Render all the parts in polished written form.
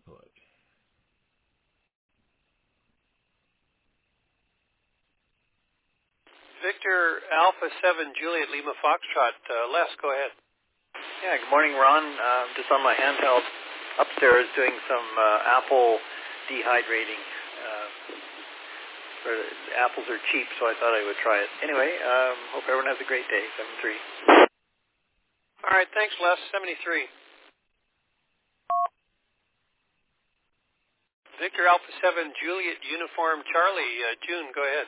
input. Victor Alpha 7 Juliet Lima Foxtrot. Les, go ahead. Yeah, good morning, Ron. Just on my handheld upstairs doing some apple dehydrating. Apples are cheap, so I thought I would try it. Anyway, hope everyone has a great day. 7-3. All right, thanks, Les. 73. Victor Alpha 7 Juliet Uniform Charlie. June, go ahead.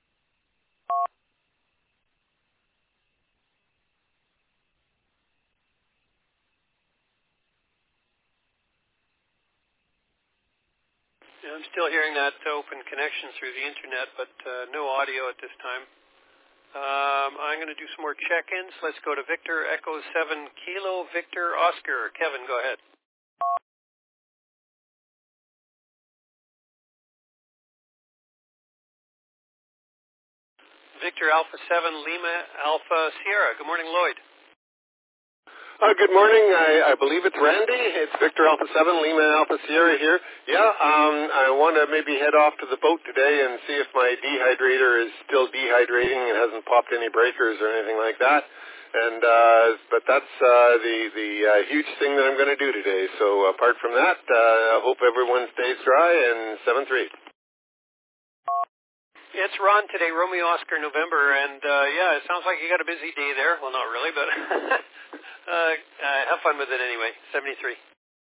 I'm still hearing that open connection through the internet, but no audio at this time. I'm going to do some more check-ins. Let's go to Victor Echo 7 Kilo Victor Oscar. Kevin, go ahead. Victor Alpha 7 Lima Alpha Sierra. Good morning, Lloyd. Good morning. I believe it's Randy. It's Victor Alpha 7, Lima Alpha Sierra here. Yeah, I want to maybe head off to the boat today and see if my dehydrator is still dehydrating and hasn't popped any breakers or anything like that. And but that's the huge thing that I'm going to do today. So apart from that, I hope everyone stays dry, and 7-3. It's Ron today, Romeo Oscar November, and yeah, it sounds like you got a busy day there. Well, not really, but have fun with it anyway. 73.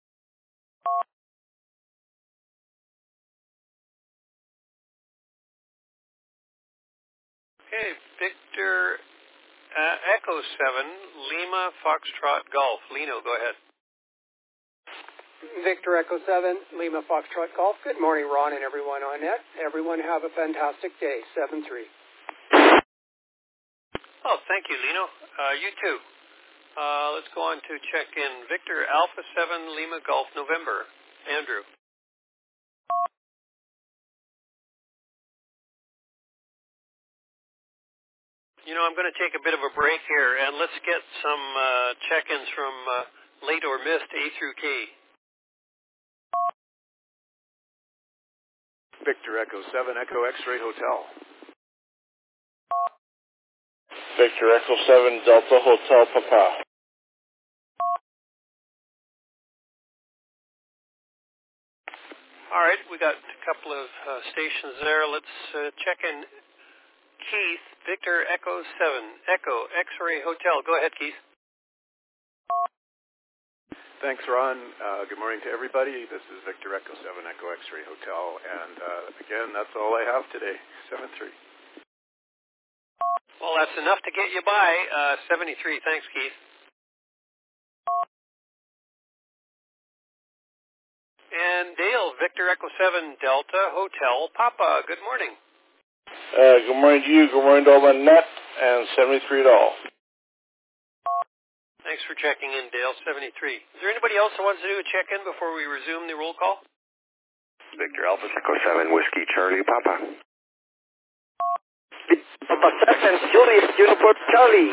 Okay, Victor Echo 7 Lima Foxtrot Golf. Lino, go ahead. Victor Echo 7 Lima Foxtrot Golf. Good morning, Ron and everyone on net. Everyone have a fantastic day. 7-3. Oh, thank you, Lino. You too. Let's go on to check in. Victor Alpha 7 Lima Golf November. Andrew. You know, I'm going to take a bit of a break here, and let's get some check-ins from late or missed A through K. Victor Echo 7 Echo X-Ray Hotel. Victor Echo 7 Delta Hotel Papa. All right, we got a couple of stations there. Let's check in. Keith, Victor Echo 7 Echo X-Ray Hotel. Go ahead, Keith. Thanks, Ron. Good morning to everybody. This is Victor Echo 7 Echo X-Ray Hotel, and again, that's all I have today. 7-3. Well, that's enough to get you by. 73. Thanks, Keith. And Dale, Victor Echo 7 Delta Hotel Papa. Good morning. Good morning to you. Good morning to all the net, and 73 to all. Thanks for checking in, Dale. 73. Is there anybody else that wants to do a check-in before we resume the roll call? Victor Alpha Echo 7 Whiskey Charlie Papa. Alpha 7 Juliet Uniform Charlie.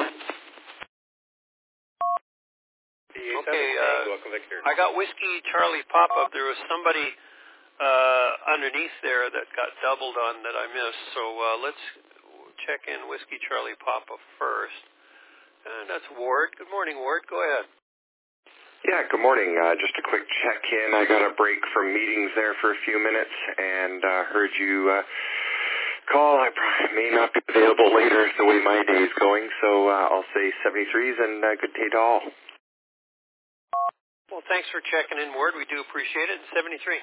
Okay, I got Whiskey Charlie Papa. There was somebody underneath there that got doubled on that I missed. So let's check in Whiskey Charlie Papa first. And that's Ward. Good morning, Ward. Go ahead. Yeah, good morning. Just a quick check-in. I got a break from meetings there for a few minutes and heard you call. I probably may not be available later the way my day is going, so I'll say 73s and good day to all. Well, thanks for checking in, Ward. We do appreciate it. 73.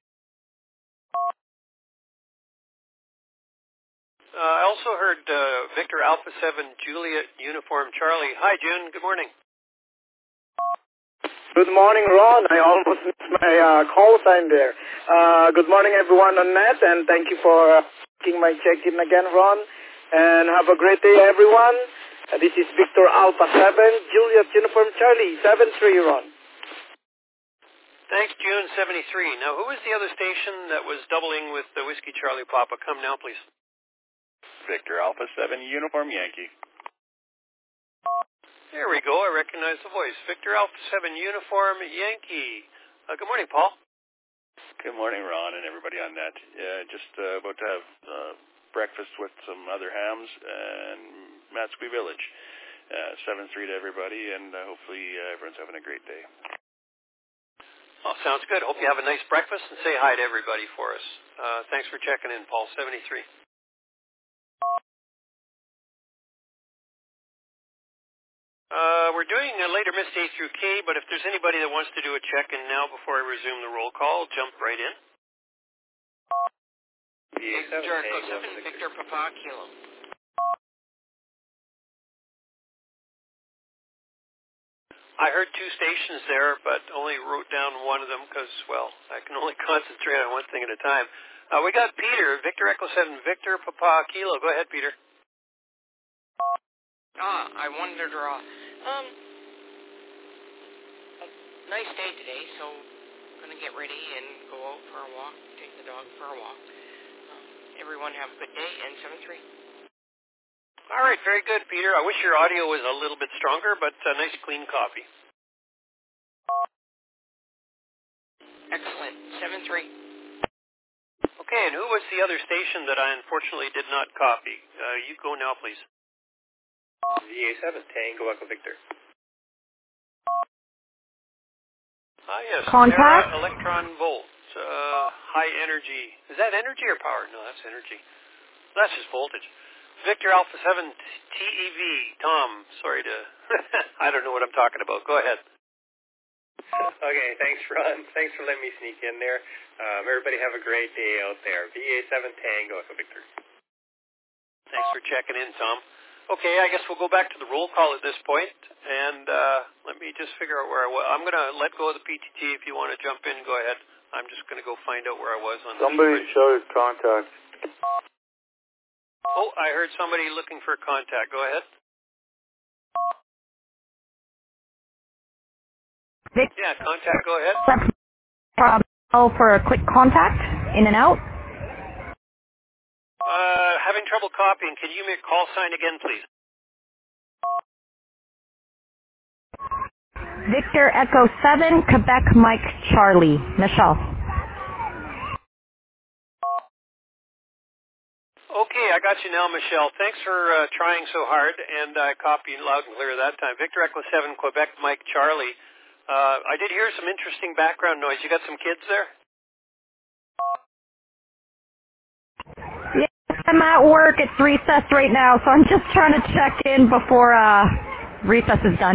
I also heard Victor Alpha 7 Juliet Uniform Charlie. Hi, June. Good morning. Good morning, Ron. I almost missed my call sign there. Good morning, everyone on net, and thank you for taking my check-in again, Ron. And have a great day, everyone. This is Victor Alpha 7 Juliet Uniform Charlie, 7-3, Ron. Thanks, June. 73. Now, who was the other station that was doubling with the Whiskey Charlie Papa? Come now, please. Victor Alpha 7 Uniform Yankee. There we go. I recognize the voice. Victor Alpha 7 Uniform Yankee. Good morning, Paul. Good morning, Ron, and everybody on net. Just about to have breakfast with some other hams in Matsqui Village. 7-3 to everybody, and hopefully everyone's having a great day. Well, sounds good. Hope you have a nice breakfast, and say hi to everybody for us. Thanks for checking in, Paul. 73. We're doing a later missed A through K, but if there's anybody that wants to do a check-in now before I resume the roll call, jump right in. Jericho 7, Victor Papa Kilo. I heard two stations there, but only wrote down one of them because, well, I can only concentrate on one thing at a time. We got Peter, Victor Echo 7, Victor Papa Kilo. Go ahead, Peter. I wanted to draw. A nice day today, so I'm going to get ready and go out for a walk, take the dog for a walk. Everyone have a good day, and 7-3. All right, very good, Peter. I wish your audio was a little bit stronger, but a nice clean copy. Excellent. 7-3. Okay, and who was the other station that I unfortunately did not copy? You go now, please. VA7, Tango Echo Victor. Yes. Contact? Sarah Electron Volt. High energy. Is that energy or power? No, that's energy. That's just voltage. Victor Alpha 7 TEV. Tom, sorry to... I don't know what I'm talking about. Go ahead. Okay, thanks, Ron. Thanks for letting me sneak in there. Everybody have a great day out there. VA7 Tango Echo Victor. Thanks for checking in, Tom. Okay, I guess we'll go back to the roll call at this point, and let me just figure out where I was. I'm going to let go of the PTT. If you want to jump in, go ahead. I'm just going to go find out where I was on Somebody showed contact. Oh, I heard somebody looking for contact. Go ahead. Yeah, contact. Go ahead. For a quick contact, in and out. Having trouble copying. Can you make call sign again, please? Victor Echo 7, Quebec Mike Charlie. Michelle. Okay, I got you now, Michelle. Thanks for trying so hard, and I copied loud and clear that time. Victor Echo 7, Quebec Mike Charlie. I did hear some interesting background noise. You got some kids there? I'm at work. It's recess right now, so I'm just trying to check in before recess is done.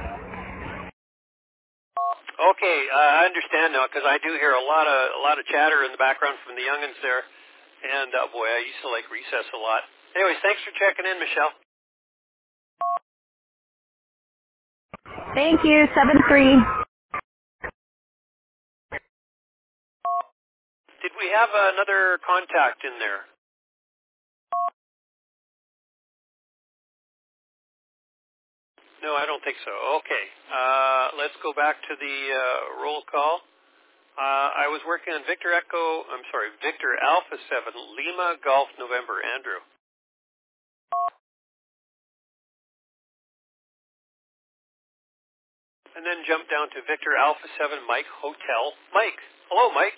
Okay, I understand now because I do hear a lot of chatter in the background from the youngins there, and boy, I used to like recess a lot. Anyways, thanks for checking in, Michelle. Thank you. 7-3. Did we have another contact in there? No, I don't think so. Okay. Let's go back to the roll call. I was working on Victor Alpha 7, Lima Golf November, Andrew. And then jump down to Victor Alpha 7, Mike Hotel. Mike. Hello, Mike.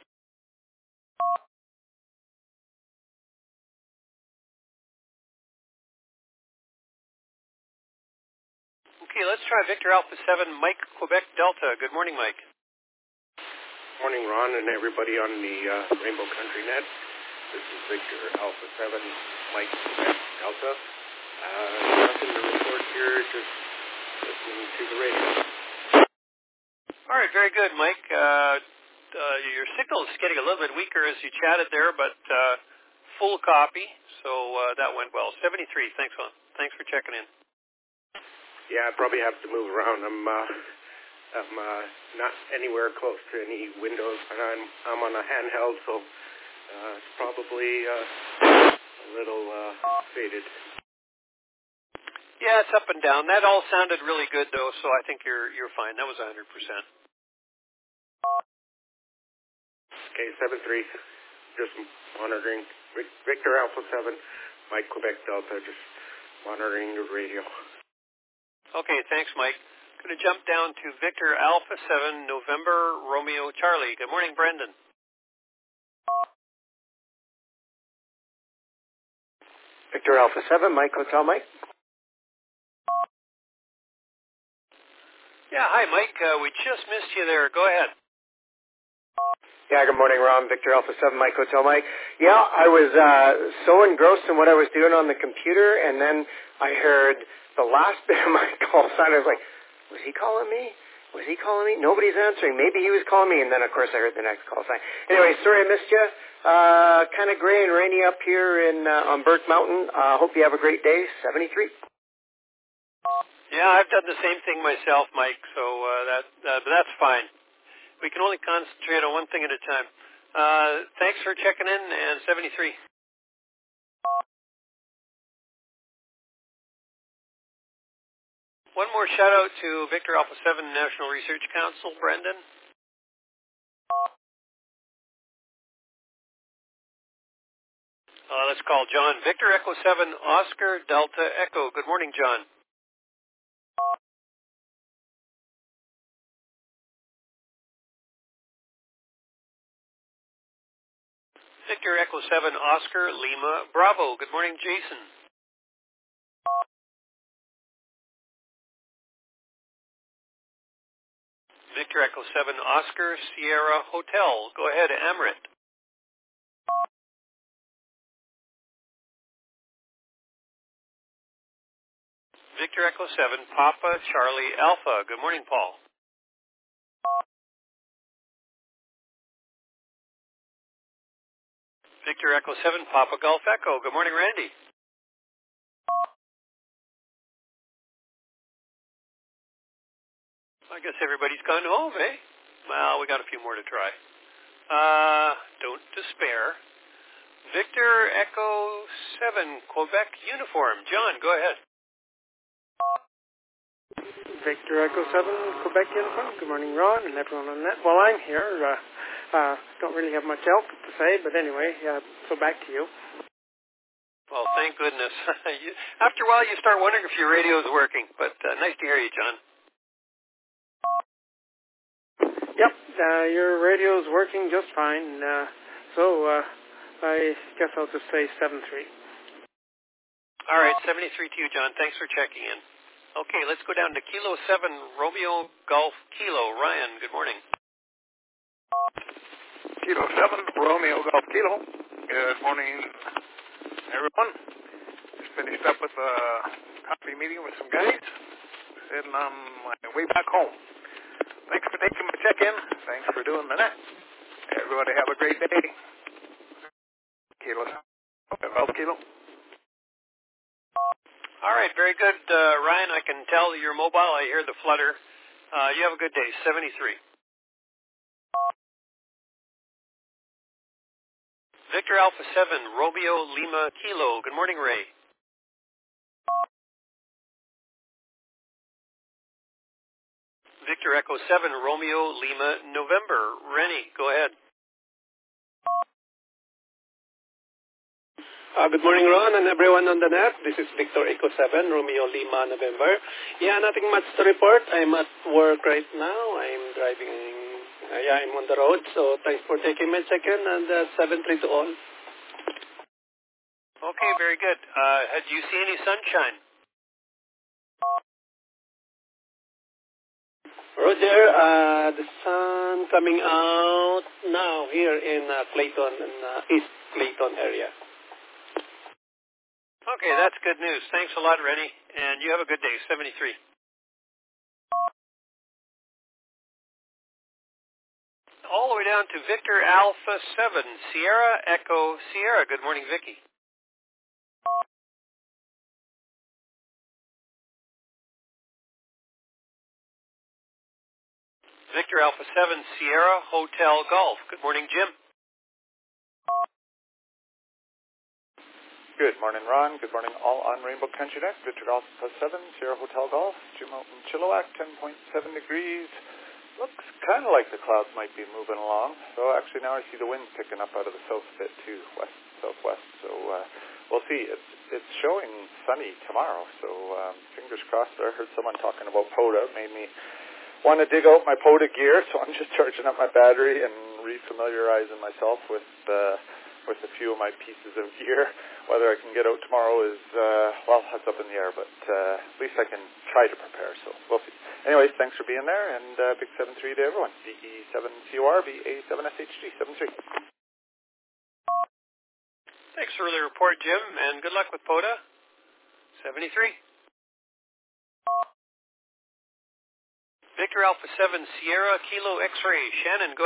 Okay, let's try Victor Alpha 7, Mike Quebec Delta. Good morning, Mike. Morning, Ron, and everybody on the Rainbow Country Net. This is Victor Alpha 7, Mike Quebec Delta. Nothing to report here, just listening to the radio. All right, very good, Mike. Your signal is getting a little bit weaker as you chatted there, but full copy, so that went well. 73, thanks for checking in. Yeah, I probably have to move around. I'm not anywhere close to any windows, and I'm on a handheld, so it's probably a little faded. Yeah, it's up and down. That all sounded really good, though, so I think you're fine. That was 100%. Okay, 7-3. Just monitoring. Victor Alpha 7, Mike Quebec Delta, just monitoring the radio. Okay, thanks, Mike. Going to jump down to Victor Alpha 7, November Romeo Charlie. Good morning, Brendan. Victor Alpha 7, Mike Hotel Mike. Yeah, hi, Mike. We just missed you there. Go ahead. Yeah, good morning, Ron. Victor Alpha 7, Mike Hotel Mike. Yeah, I was so engrossed in what I was doing on the computer, and then I heard the last bit of my call sign. I was like, was he calling me? Was he calling me? Nobody's answering. Maybe he was calling me, and then, of course, I heard the next call sign. Anyway, sorry I missed you. Kind of gray and rainy up here on Burke Mountain. Hope you have a great day. 73. Yeah, I've done the same thing myself, Mike, so but that's fine. We can only concentrate on one thing at a time. Thanks for checking in, and 73. One more shout-out to Victor Alpha 7 National Research Council, Brendan. Let's call John. Victor Echo 7, Oscar Delta Echo. Good morning, John. Victor Echo 7, Oscar Lima Bravo. Good morning, Jason. Victor Echo 7, Oscar Sierra Hotel. Go ahead, Amrit. Victor Echo 7, Papa Charlie Alpha. Good morning, Paul. Victor Echo 7, Papa Golf Echo. Good morning, Randy. I guess everybody's gone home, eh? Well, we got a few more to try. Don't despair. Victor Echo 7, Quebec Uniform. John, go ahead. Victor Echo 7, Quebec Uniform. Good morning, Ron, and everyone on net. Well, I'm here. Don't really have much else to say, but anyway, so back to you. Well, thank goodness. After a while, you start wondering if your radio is working, but nice to hear you, John. Yep, your radio is working just fine. So I guess I'll just say 7-3. All right, 73 to you, John. Thanks for checking in. Okay, let's go down to Kilo 7, Romeo Golf Kilo. Ryan, good morning. Kilo 7, Romeo Golf Kilo. Good morning, everyone. Just finished up with a coffee meeting with some guys. Heading on my way back home. Thanks for taking my check-in. Thanks for doing the net. Everybody have a great day. Kilo. Golf Kilo. All right, very good. Ryan, I can tell you're mobile. I hear the flutter. You have a good day. 73. Victor Alpha 7, Romeo Lima Kilo. Good morning, Ray. Victor Echo 7, Romeo Lima November. Rennie, go ahead. Good morning, Ron, and everyone on the net. This is Victor Echo 7, Romeo Lima November. Yeah, nothing much to report. I'm at work right now. I'm driving. I'm on the road. So thanks for taking my check-in, and 7-3 to all. Okay, very good. Do you see any sunshine? Roger, the sun coming out now here in Clayton, East Clayton area. Okay, that's good news. Thanks a lot, Rennie, and you have a good day. 73. All the way down to Victor Alpha 7, Sierra Echo Sierra. Good morning, Vicky. Victor Alpha 7, Sierra Hotel Golf. Good morning, Jim. Good morning, Ron. Good morning, all on Rainbow Country Net. Victor Alpha 7, Sierra Hotel Golf. Jim out in Chilliwack, 10.7 degrees. Looks kind of like the clouds might be moving along. So actually now I see the wind picking up out of the south a bit too, west, southwest. So we'll see. It's showing sunny tomorrow. So fingers crossed. I heard someone talking about POTA. Made me want to dig out my POTA gear, so I'm just charging up my battery and refamiliarizing myself with with a few of my pieces of gear. Whether I can get out tomorrow is, that's up in the air, but at least I can try to prepare, so we'll see. Anyways, thanks for being there, and big 7-3 to everyone. VE7COR, VA7SHG, 7-3. Thanks for the report, Jim, and good luck with POTA. 73. Victor Alpha 7 Sierra Kilo X-Ray. Shannon, go